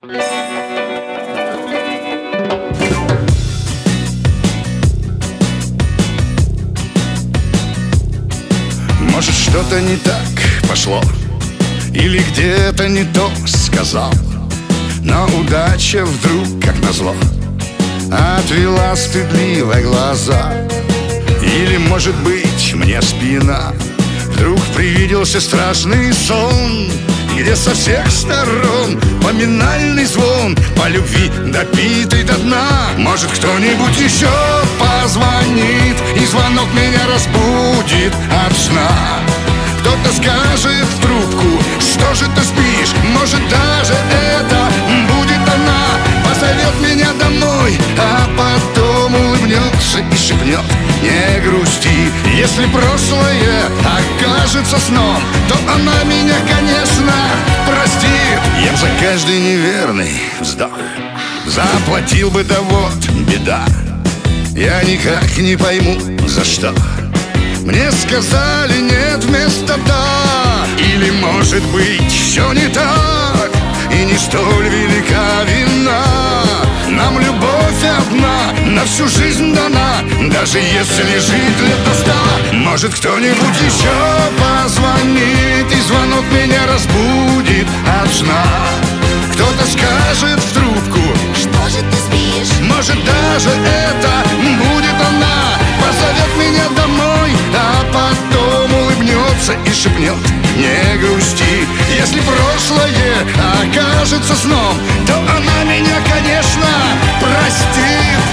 Может, что-то не так пошло, или где-то не то сказал, но удача вдруг, как назло, отвела стыдливо глаза. Или, может быть, мне спина вдруг привиделся страшный сон, где со всех сторон поминальный звон по любви допитый до дна. Может, кто-нибудь еще позвонит, и звонок меня разбудит от сна. Кто-то скажет в трубку: что же ты спишь? Может, даже это будет она. Позовет меня домой, а потом улыбнется и шепнет: не грусти. Если прошлое окажется сном, то она меня, конечно, простит. Я б за каждый неверный вздох заплатил бы, да вот беда. Я никак не пойму, за что мне сказали нет вместо да. Или, может быть, все не так, и не столь велика вина. Нам любовь одна на всю жизнь дана, даже если жить лет до 100. Может, кто-нибудь еще позвонит, и звонок меня разбудит от сна. Кто-то скажет в трубку: что же ты спишь? Может, даже это будет она. Позовет меня домой, а потом улыбнется и шепнет: не грусти. Если прошлое окажется сном, то она меня, конечно, простит.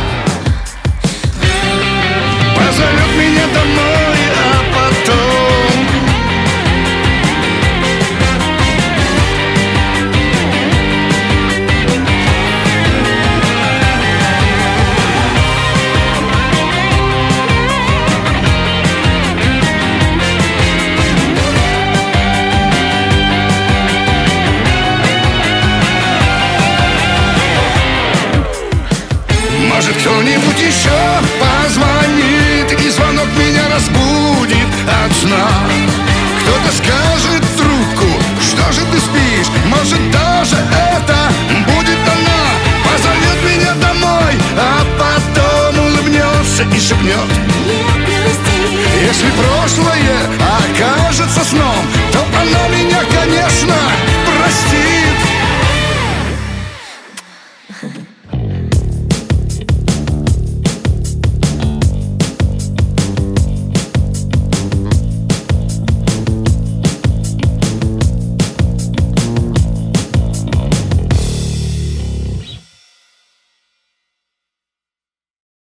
Позовет меня домой, а потом кто-нибудь еще позвонит, и звонок меня разбудит от сна. Кто-то скажет